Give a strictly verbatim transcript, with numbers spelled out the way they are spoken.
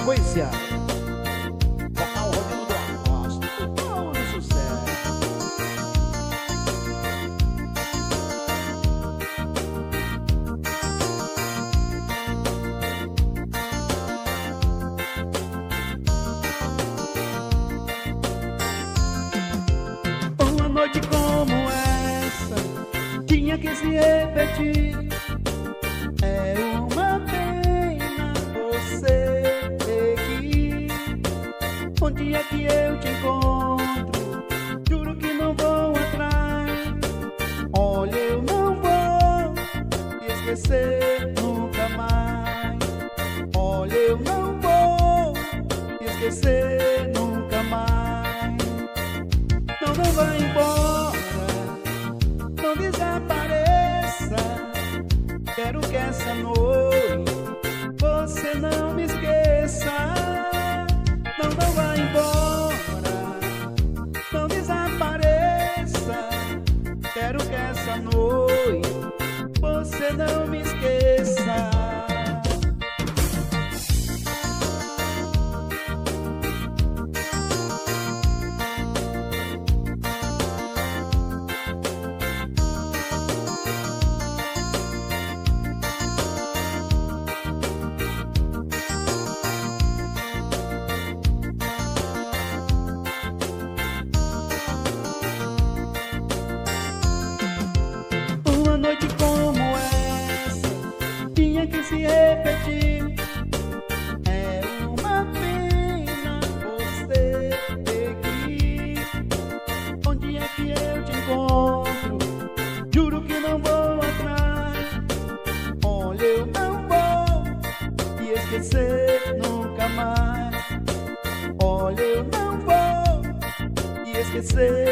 sequência, vocal Rodrigo da Costa, todo sucesso. Uma noite como essa tinha que se repetir. É uma pena você ter que ir. Onde é que eu te encontro? Juro que não vou atrás. Olha, eu não vou te esquecer nunca mais. Olha, eu não vou te esquecer nunca mais. Não, não vai embora, não desapareça. Quero que essa noite você não me esqueça. Não, não vai embora, não desapareça. Quero que essa noite você não me esqueça. Uma noite como essa tinha que se repetir. É uma pena você ter que ir. Onde é que eu te encontro? Juro que não vou atrás. Olha, eu não vou te esquecer nunca mais. Olha, eu não vou te esquecer